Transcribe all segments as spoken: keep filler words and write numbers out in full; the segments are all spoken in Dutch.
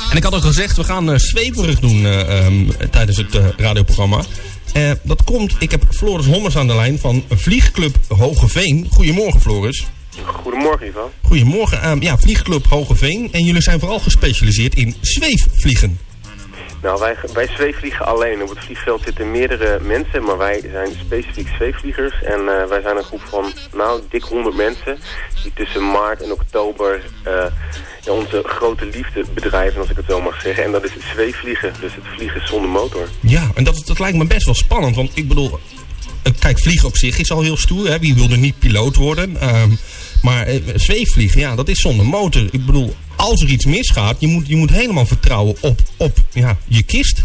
En ik had al gezegd, we gaan uh, zweverig doen uh, um, tijdens het uh, radioprogramma. Uh, dat komt, ik heb Floris Hommers aan de lijn van Vliegclub Hoogeveen. Goedemorgen, Floris. Goedemorgen, Ivan. Goedemorgen. Um, ja, Vliegclub Hoogeveen. En jullie zijn vooral gespecialiseerd in zweefvliegen. Nou, wij, wij zweefvliegen alleen. Op het vliegveld zitten meerdere mensen, maar wij zijn specifiek zweefvliegers. En uh, wij zijn een groep van, nou, dik honderd mensen die tussen maart en oktober uh, ja, onze grote liefde bedrijven, als ik het zo mag zeggen. En dat is het zweefvliegen, dus het vliegen zonder motor. Ja, en dat, dat lijkt me best wel spannend, want ik bedoel, kijk, vliegen op zich is al heel stoer, hè? Wie wil er niet piloot worden? Um, maar uh, zweefvliegen, ja, dat is zonder motor. Ik bedoel, als er iets misgaat, je moet, je moet helemaal vertrouwen op, op ja, je kist.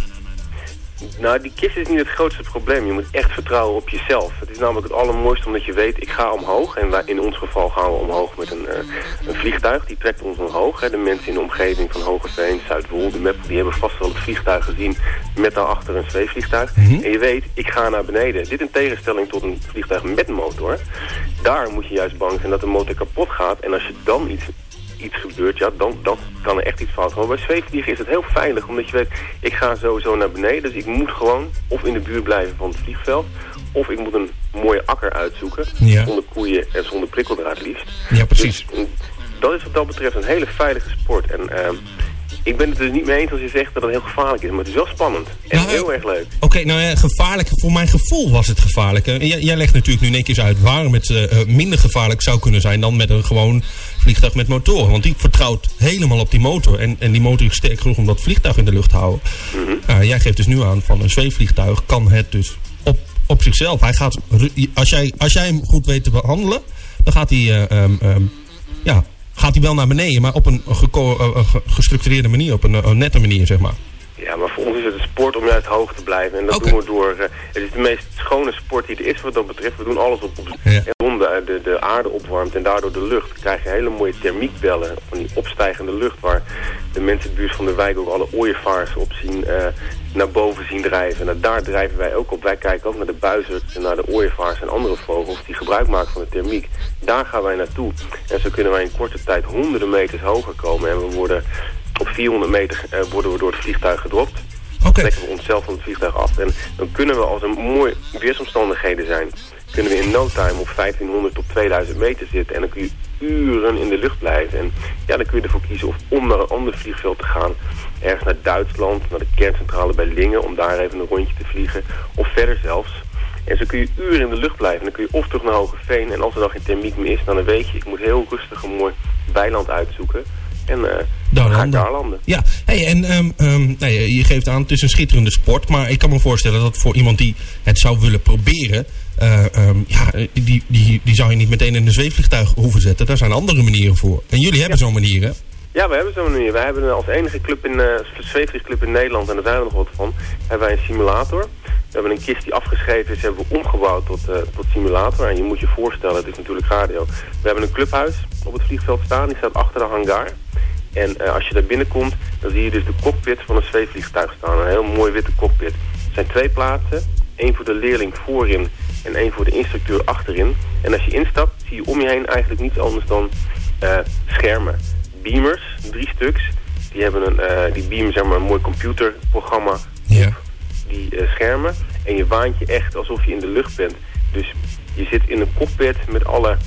Nou, die kist is niet het grootste probleem. Je moet echt vertrouwen op jezelf. Het is namelijk het allermooiste omdat je weet, ik ga omhoog. En wij, in ons geval gaan we omhoog met een, uh, een vliegtuig. Die trekt ons omhoog. Hè. De mensen in de omgeving van Hoogeveen, Zuidwold, de Meppel, die hebben vast wel het vliegtuig gezien met daarachter een zweefvliegtuig. Mm-hmm. En je weet, ik ga naar beneden. Dit in tegenstelling tot een vliegtuig met motor. Daar moet je juist bang zijn dat de motor kapot gaat. En als je dan iets... iets gebeurt, ja, dan, dan kan er echt iets fout gaan. Maar bij zweefvliegen is het heel veilig, omdat je weet, ik ga sowieso naar beneden, dus ik moet gewoon of in de buurt blijven van het vliegveld, of ik moet een mooie akker uitzoeken, ja. Zonder koeien en zonder prikkeldraad liefst. Ja, precies. Dus, dat is wat dat betreft een hele veilige sport. En uh, ik ben het dus niet mee eens als je zegt dat het heel gevaarlijk is, maar het is wel spannend en nou, heel erg leuk. Oké, okay, nou ja, gevaarlijk, voor mijn gevoel was het gevaarlijk. Jij, jij legt natuurlijk nu in één keer uit waarom het uh, minder gevaarlijk zou kunnen zijn dan met een gewoon vliegtuig met motoren. Want die vertrouwt helemaal op die motor. En, en die motor is sterk genoeg om dat vliegtuig in de lucht te houden. Mm-hmm. Uh, jij geeft dus nu aan van een zweefvliegtuig kan het dus op, op zichzelf. Hij gaat, als, jij, als jij hem goed weet te behandelen, dan gaat hij, uh, um, um, ja, gaat hij wel naar beneden. Maar op een geko- uh, gestructureerde manier, op een, een nette manier, zeg maar. Ja, maar voor ons is het een sport om juist hoog te blijven. En dat okay. doen we door... Uh, het is de meest schone sport die er is wat dat betreft. We doen alles op... op ja. En de, de, de aarde opwarmt en daardoor de lucht. Dan krijg je hele mooie thermiekbellen van die opstijgende lucht. Waar de mensen in de buurt van de wijk ook alle ooievaars op zien... Uh, naar boven zien drijven. En daar drijven wij ook op. Wij kijken ook naar de buizerds en naar de ooievaars en andere vogels die gebruik maken van de thermiek. Daar gaan wij naartoe. En zo kunnen wij in korte tijd honderden meters hoger komen. En we worden... Op vierhonderd meter uh, worden we door het vliegtuig gedropt. Dan okay. trekken we onszelf van het vliegtuig af. En dan kunnen we, als er mooie weersomstandigheden zijn, kunnen we in no time op vijftienhonderd tot tweeduizend meter zitten. En dan kun je uren in de lucht blijven. En ja, dan kun je ervoor kiezen of om naar een ander vliegveld te gaan. Ergens naar Duitsland, naar de kerncentrale bij Lingen, om daar even een rondje te vliegen. Of verder zelfs. En zo kun je uren in de lucht blijven. En dan kun je of terug naar Hoogeveen. En als er dan geen thermiek meer is, dan weet je, ik moet heel rustig een mooi weiland uitzoeken. En uh, dan ga ik daar landen. Ja, hey, en um, um, nou, je, je geeft aan, het is een schitterende sport. Maar ik kan me voorstellen dat voor iemand die het zou willen proberen... Uh, um, ja, die, die, die zou je niet meteen in een zweefvliegtuig hoeven zetten. Daar zijn andere manieren voor. En jullie hebben ja. zo'n manier, hè? Ja, we hebben zo'n manier. Wij hebben als enige club in, uh, zweefvliegclub in Nederland, en daar zijn we nog wat van, hebben wij een simulator. We hebben een kist die afgeschreven is, hebben we omgebouwd tot, uh, tot simulator. En je moet je voorstellen, het is natuurlijk radio. We hebben een clubhuis op het vliegveld staan, die staat achter de hangar. En uh, als je daar binnenkomt, dan zie je dus de cockpit van een zweefvliegtuig staan. Een heel mooi witte cockpit. Er zijn twee plaatsen. Eén voor de leerling voorin en één voor de instructeur achterin. En als je instapt, zie je om je heen eigenlijk niets anders dan uh, schermen. Beamers, drie stuks. Die hebben een, uh, die beamen zeg maar een mooi computerprogramma ja. op die uh, schermen. En je waant je echt alsof je in de lucht bent. Dus je zit in een cockpit met alle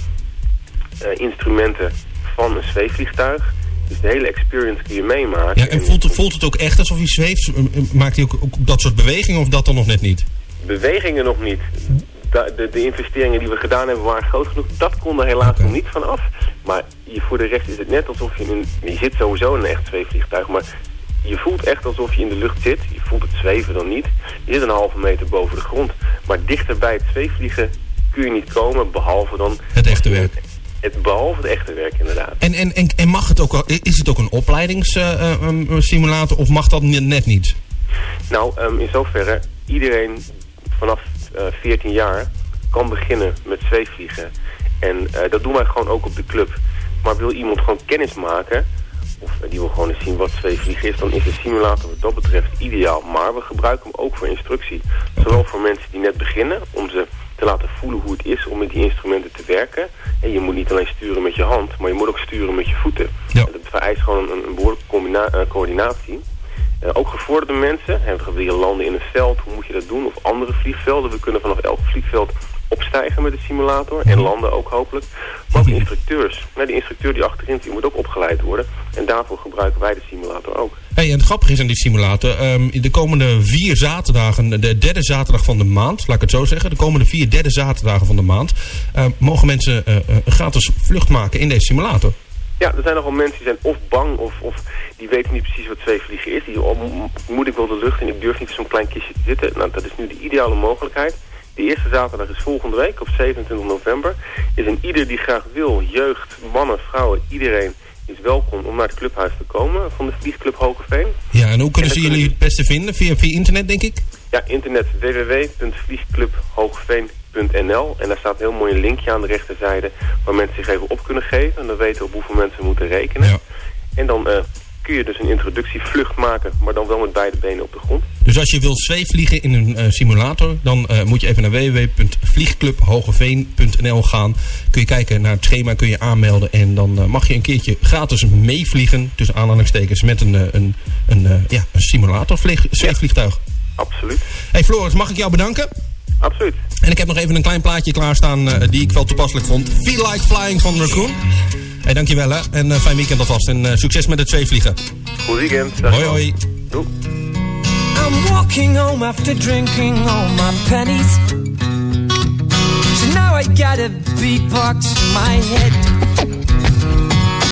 uh, instrumenten van een zweefvliegtuig. Dus de hele experience kun je meemaken. Ja, en voelt het, voelt het ook echt alsof je zweeft? Maakt hij ook, ook dat soort bewegingen of dat dan nog net niet? Bewegingen nog niet. De, de, de investeringen die we gedaan hebben waren groot genoeg. Dat kon er helaas okay. nog niet van af. Maar je, voor de rest is het net alsof je in... Je zit sowieso in een echt zweefvliegtuig, maar je voelt echt alsof je in de lucht zit. Je voelt het zweven dan niet. Je zit een halve meter boven de grond. Maar dichter bij het zweefvliegen kun je niet komen, behalve dan... Het echte werk. Het, behalve het echte werk, inderdaad. En, en, en, en mag het ook, is het ook een opleidingssimulator uh, um, of mag dat net niet? Nou, um, in zoverre, iedereen vanaf uh, veertien jaar kan beginnen met zweefvliegen. En uh, dat doen wij gewoon ook op de club. Maar wil iemand gewoon kennis maken, of uh, die wil gewoon eens zien wat zweefvliegen is, dan is de simulator wat dat betreft ideaal. Maar we gebruiken hem ook voor instructie. Okay. Zowel voor mensen die net beginnen, om ze te laten voelen hoe het is om met die instrumenten te werken. En je moet niet alleen sturen met je hand, maar je moet ook sturen met je voeten. Ja. En dat vereist gewoon een, een behoorlijke combina- uh, coördinatie. Uh, ook gevorderde mensen, hè, we willen landen in een veld, hoe moet je dat doen? Of andere vliegvelden, we kunnen vanaf elk vliegveld opstijgen met de simulator en landen ook hopelijk. Maar ook instructeurs. Nou, de instructeur die achterin zit, die moet ook opgeleid worden. En daarvoor gebruiken wij de simulator ook. Hey, en het grappige is aan die simulator, um, de komende vier zaterdagen, de derde zaterdag van de maand, laat ik het zo zeggen, de komende vier derde zaterdagen van de maand, uh, mogen mensen uh, een gratis vlucht maken in deze simulator. Ja, er zijn nogal mensen die zijn of bang of, of die weten niet precies wat zweefvliegen is. Die, oh, moet ik wel de lucht en ik durf niet zo'n klein kistje te zitten. Nou, dat is nu de ideale mogelijkheid. De eerste zaterdag is volgende week, op zevenentwintig november. Is en ieder die graag wil, jeugd, mannen, vrouwen, iedereen is welkom om naar het clubhuis te komen van de Vliegclub Hogeveen. Ja, en hoe kunnen ze jullie het beste vinden? Via, via internet, denk ik? Ja, internet w w w punt vliegclub hogeveen punt n l. En daar staat een heel mooi linkje aan de rechterzijde waar mensen zich even op kunnen geven. En dan weten we op hoeveel mensen moeten rekenen. Ja. En dan uh, kun je dus een introductievlucht maken, maar dan wel met beide benen op de grond. Dus als je wilt zweefvliegen in een uh, simulator, dan uh, moet je even naar w w w punt vliegclub hogeveen punt n l gaan. Kun je kijken naar het schema, kun je aanmelden en dan uh, mag je een keertje gratis meevliegen, tussen aanhalingstekens, met een, uh, een, een, uh, ja, een simulator zweefvliegtuig. Ja, absoluut. Hey Floris, mag ik jou bedanken? Absoluut. En ik heb nog even een klein plaatje klaarstaan uh, die ik wel toepasselijk vond. Feel Like Flying van Raccoon. Hey, dankjewel hè. En uh, fijn weekend alvast. En uh, succes met het zweefvliegen. Goed weekend. Hoi hoi. Doei. I'm walking home after drinking all my pennies. So now I got a beatbox in my head.